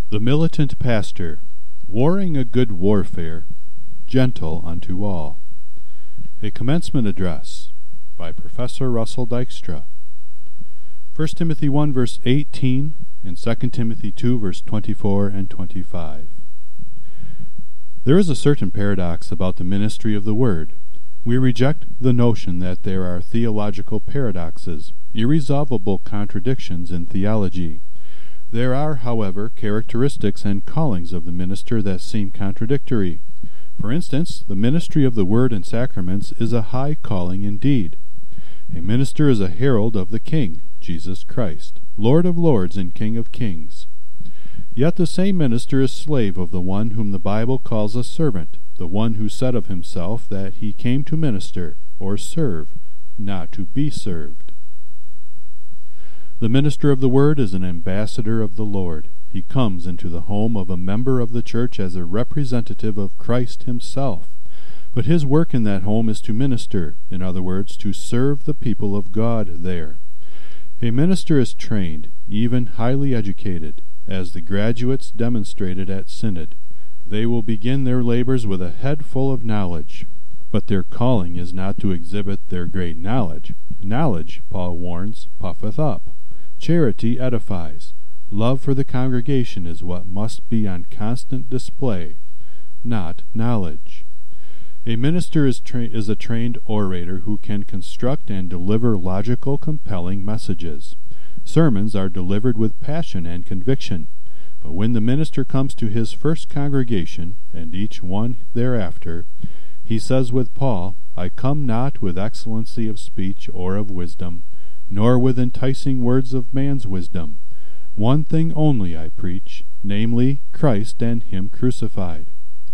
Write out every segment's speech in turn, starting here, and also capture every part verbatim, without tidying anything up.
The Militant Pastor, Warring a Good Warfare, Gentle unto All. A Commencement Address by Professor Russell Dykstra. First Timothy one verse eighteen and Second Timothy two verse twenty-four and twenty-five. There is a certain paradox about the ministry of the Word. We reject the notion that there are theological paradoxes, irresolvable contradictions in theology. There are, however, characteristics and callings of the minister that seem contradictory. For instance, the ministry of the Word and Sacraments is a high calling indeed. A minister is a herald of the King, Jesus Christ, Lord of lords and King of kings. Yet the same minister is slave of the one whom the Bible calls a servant, the one who said of himself that he came to minister, or serve, not to be served. The minister of the Word is an ambassador of the Lord. He comes into the home of a member of the church as a representative of Christ himself. But his work in that home is to minister, in other words, to serve the people of God there. A minister is trained, even highly educated, as the graduates demonstrated at Synod. They will begin their labors with a head full of knowledge. But their calling is not to exhibit their great knowledge. Knowledge, Paul warns, puffeth up. Charity edifies. Love for the congregation is what must be on constant display, not knowledge. A minister is, tra- is a trained orator who can construct and deliver logical, compelling messages. Sermons are delivered with passion and conviction. But when the minister comes to his first congregation, and each one thereafter, he says with Paul, I come not with excellency of speech or of wisdom, nor with enticing words of man's wisdom. One thing only I preach, namely, Christ and him crucified.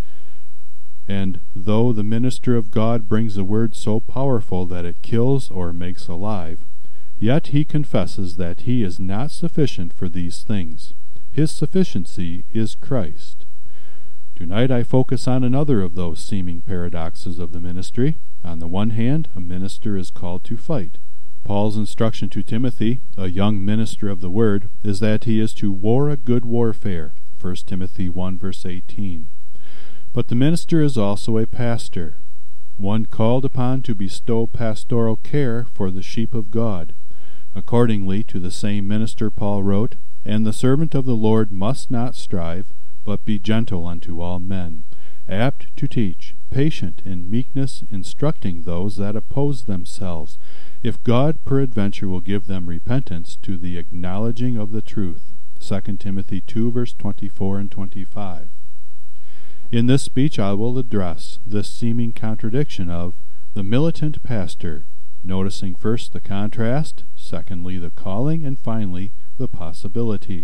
And though the minister of God brings a word so powerful that it kills or makes alive, yet he confesses that he is not sufficient for these things. His sufficiency is Christ. Tonight I focus on another of those seeming paradoxes of the ministry. On the one hand, a minister is called to fight. Paul's instruction to Timothy, a young minister of the Word, is that he is to war a good warfare, First Timothy one verse eighteen. But the minister is also a pastor, one called upon to bestow pastoral care for the sheep of God. Accordingly, to the same minister Paul wrote, And the servant of the Lord must not strive, but be gentle unto all men, apt to teach, patient in meekness, instructing those that oppose themselves, if God peradventure will give them repentance to the acknowledging of the truth. Second Timothy two verse twenty-four and twenty-five. In this speech I will address this seeming contradiction of the militant pastor, noticing first the contrast, secondly the calling, and finally the possibility.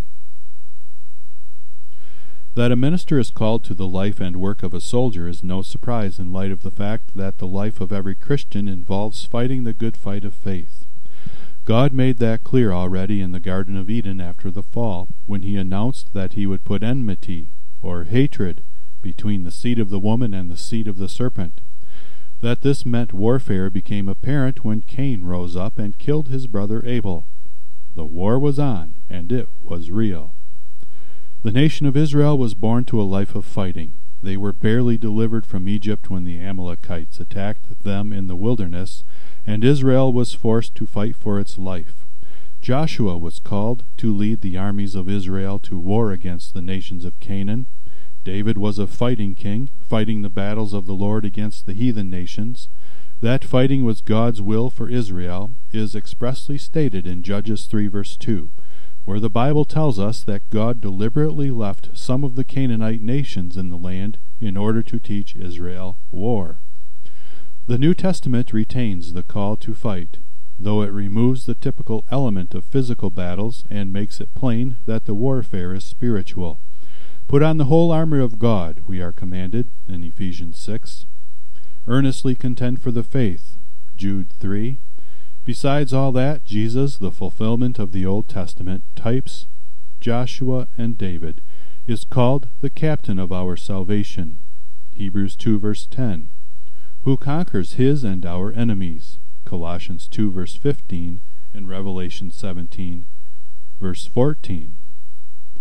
That a minister is called to the life and work of a soldier is no surprise in light of the fact that the life of every Christian involves fighting the good fight of faith. God made that clear already in the Garden of Eden after the fall, when he announced that he would put enmity, or hatred, between the seed of the woman and the seed of the serpent. That this meant warfare became apparent when Cain rose up and killed his brother Abel. The war was on, and it was real. The nation of Israel was born to a life of fighting. They were barely delivered from Egypt when the Amalekites attacked them in the wilderness, and Israel was forced to fight for its life. Joshua was called to lead the armies of Israel to war against the nations of Canaan. David was a fighting king, fighting the battles of the Lord against the heathen nations. That fighting was God's will for Israel is expressly stated in Judges three verse two, where the Bible tells us that God deliberately left some of the Canaanite nations in the land in order to teach Israel war. The New Testament retains the call to fight, though it removes the typical element of physical battles and makes it plain that the warfare is spiritual. Put on the whole armor of God, we are commanded in Ephesians six. Earnestly contend for the faith, Jude three. Besides all that, Jesus, the fulfillment of the Old Testament, types Joshua and David, is called the captain of our salvation, Hebrews two verse ten, who conquers his and our enemies, Colossians two verse fifteen, and Revelation seventeen verse fourteen.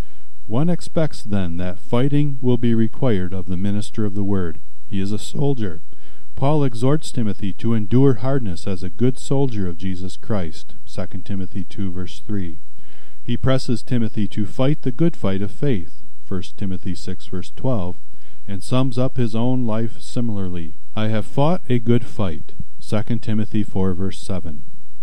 One expects then that fighting will be required of the minister of the word. He is a soldier. Paul exhorts Timothy to endure hardness as a good soldier of Jesus Christ, Second Timothy two verse three. He presses Timothy to fight the good fight of faith, First Timothy six verse twelve, and sums up his own life similarly. I have fought a good fight, Second Timothy four verse seven.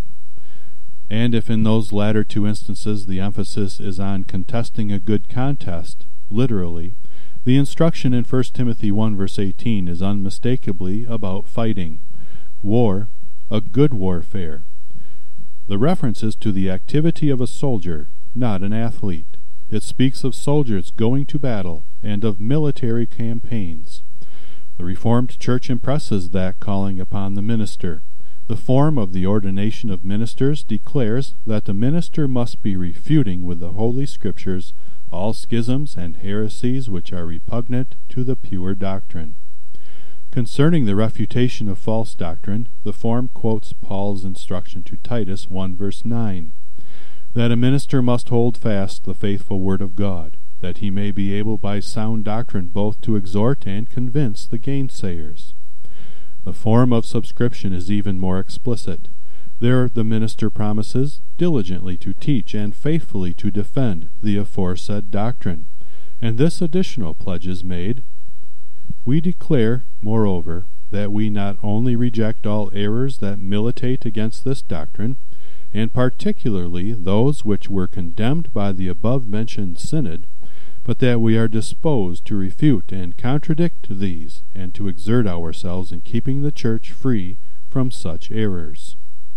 And if in those latter two instances the emphasis is on contesting a good contest, literally, the instruction in First Timothy one verse eighteen is unmistakably about fighting. War, a good warfare. The reference is to the activity of a soldier, not an athlete. It speaks of soldiers going to battle and of military campaigns. The Reformed Church impresses that calling upon the minister. The form of the ordination of ministers declares that the minister must be refuting with the Holy Scriptures all schisms and heresies which are repugnant to the pure doctrine. Concerning the refutation of false doctrine, the form quotes Paul's instruction to Titus one verse nine, that a minister must hold fast the faithful word of God, that he may be able by sound doctrine both to exhort and convince the gainsayers. The form of subscription is even more explicit. There the minister promises diligently to teach and faithfully to defend the aforesaid doctrine, and this additional pledge is made, we declare, moreover, that we not only reject all errors that militate against this doctrine, and particularly those which were condemned by the above-mentioned synod, but that we are disposed to refute and contradict these, and to exert ourselves in keeping the Church free from such errors.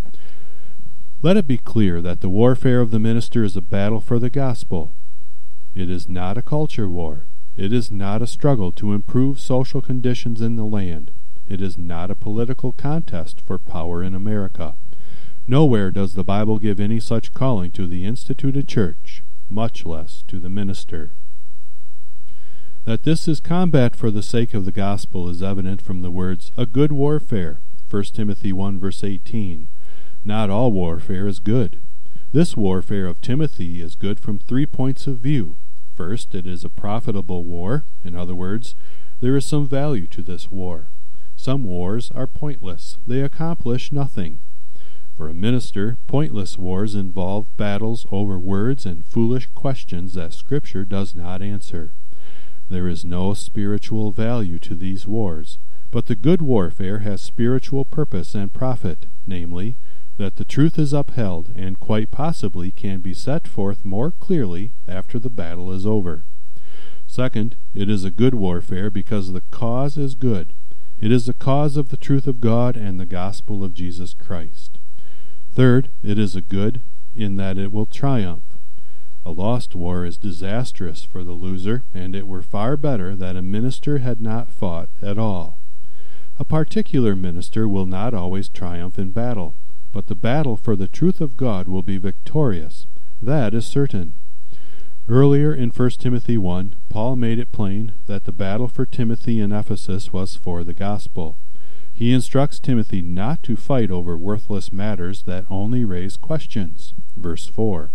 Let it be clear that the warfare of the minister is a battle for the gospel. It is not a culture war. It is not a struggle to improve social conditions in the land. It is not a political contest for power in America. Nowhere does the Bible give any such calling to the instituted church, much less to the minister. That this is combat for the sake of the gospel is evident from the words, a good warfare, First Timothy one verse eighteen. Not all warfare is good. This warfare of Timothy is good from three points of view. First, it is a profitable war. In other words, there is some value to this war. Some wars are pointless. They accomplish nothing. For a minister, pointless wars involve battles over words and foolish questions that Scripture does not answer. There is no spiritual value to these wars, but the good warfare has spiritual purpose and profit, namely, that the truth is upheld and quite possibly can be set forth more clearly after the battle is over. Second, it is a good warfare because the cause is good. It is the cause of the truth of God and the gospel of Jesus Christ. Third, it is a good in that it will triumph. A lost war is disastrous for the loser, and it were far better that a minister had not fought at all. A particular minister will not always triumph in battle, but the battle for the truth of God will be victorious. That is certain. Earlier in First Timothy one, Paul made it plain that the battle for Timothy in Ephesus was for the gospel. He instructs Timothy not to fight over worthless matters that only raise questions. Verse four.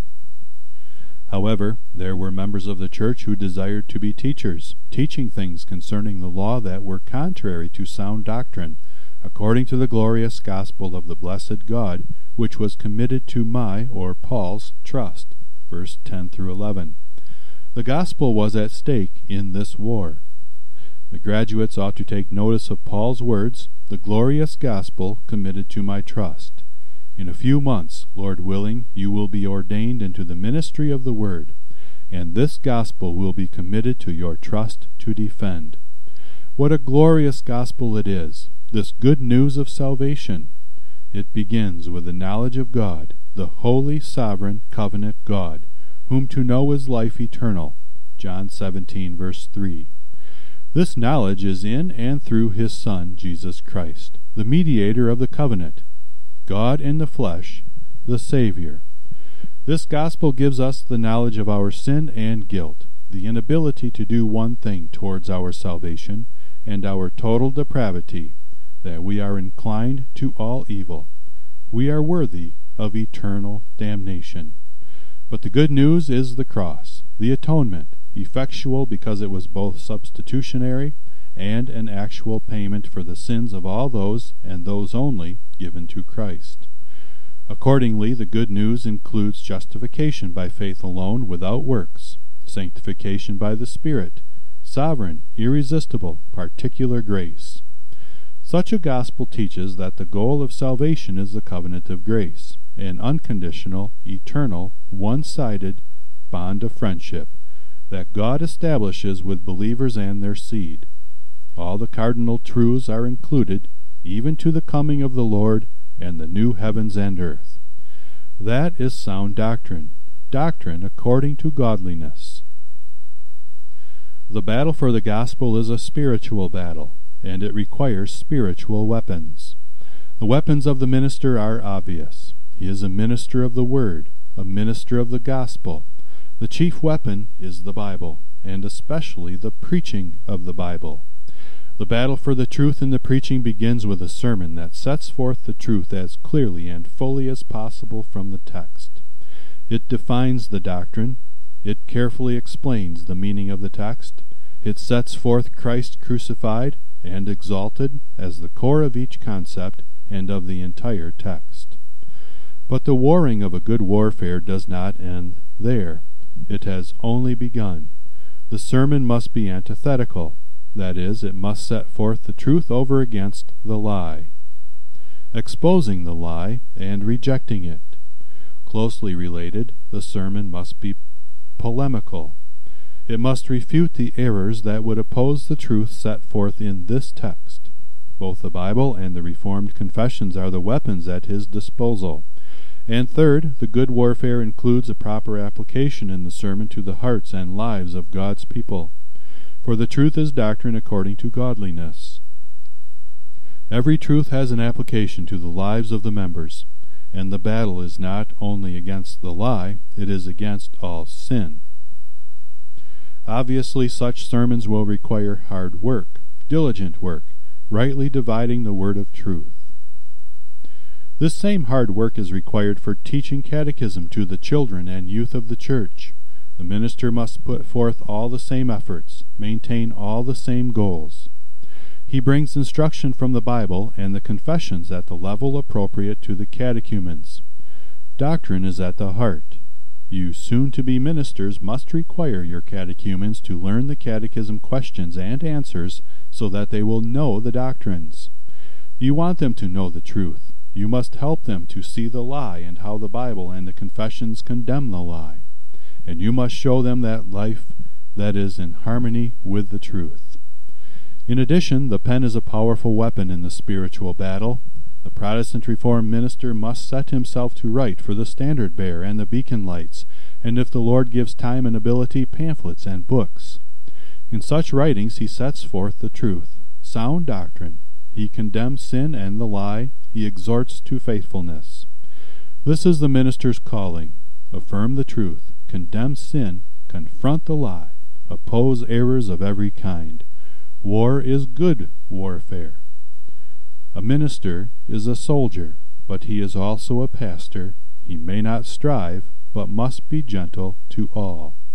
However, there were members of the church who desired to be teachers, teaching things concerning the law that were contrary to sound doctrine, according to the glorious gospel of the blessed God, which was committed to my, or Paul's, trust. Verse ten through eleven. The gospel was at stake in this war. The graduates ought to take notice of Paul's words, the glorious gospel committed to my trust. In a few months, Lord willing, you will be ordained into the ministry of the word, and this gospel will be committed to your trust to defend. What a glorious gospel it is, this good news of salvation! It begins with the knowledge of God, the holy, sovereign, covenant God, whom to know is life eternal. John seventeen, verse three. This knowledge is in and through his Son, Jesus Christ, the mediator of the covenant, God in the flesh, the Savior. This gospel gives us the knowledge of our sin and guilt, the inability to do one thing towards our salvation, and our total depravity, that we are inclined to all evil. We are worthy of eternal damnation. But the good news is the cross. the atonement, effectual because it was both substitutionary and an actual payment for the sins of all those, and those only, given to Christ. Accordingly, the good news includes justification by faith alone without works, sanctification by the Spirit, sovereign, irresistible, particular grace. Such a gospel teaches that the goal of salvation is the covenant of grace, an unconditional, eternal, one-sided bond of friendship that God establishes with believers and their seed. All the cardinal truths are included, even to the coming of the Lord and the new heavens and earth. That is sound doctrine, doctrine according to godliness. The battle for the gospel is a spiritual battle, and it requires spiritual weapons. The weapons of the minister are obvious. He is a minister of the Word, a minister of the gospel. The chief weapon is the Bible, and especially the preaching of the Bible. The battle for the truth in the preaching begins with a sermon that sets forth the truth as clearly and fully as possible from the text. It defines the doctrine. It carefully explains the meaning of the text. It sets forth Christ crucified and exalted as the core of each concept and of the entire text. But the warring of a good warfare does not end there. It has only begun. The sermon must be antithetical. That is, it must set forth the truth over against the lie, exposing the lie and rejecting it. Closely related, the sermon must be polemical. It must refute the errors that would oppose the truth set forth in this text. Both the Bible and the Reformed confessions are the weapons at his disposal. And third, the good warfare includes a proper application in the sermon to the hearts and lives of God's people. For the truth is doctrine according to godliness. Every truth has an application to the lives of the members, and the battle is not only against the lie, it is against all sin. Obviously, such sermons will require hard work, diligent work, rightly dividing the word of truth. This same hard work is required for teaching catechism to the children and youth of the church. The minister must put forth all the same efforts, maintain all the same goals. He brings instruction from the Bible and the confessions at the level appropriate to the catechumens. Doctrine is at the heart. You soon-to-be ministers must require your catechumens to learn the catechism questions and answers so that they will know the doctrines. You want them to know the truth. You must help them to see the lie and how the Bible and the confessions condemn the lie. And you must show them that life that is in harmony with the truth. In addition, the pen is a powerful weapon in the spiritual battle. The Protestant Reformed minister must set himself to write for the standard bearer and the beacon lights, and if the Lord gives time and ability, pamphlets and books. In such writings he sets forth the truth, sound doctrine. He condemns sin and the lie. He exhorts to faithfulness. This is the minister's calling. Affirm the truth, condemn sin, confront the lie, oppose errors of every kind. War is good warfare. A minister is a soldier, but he is also a pastor. He may not strive, but must be gentle to all.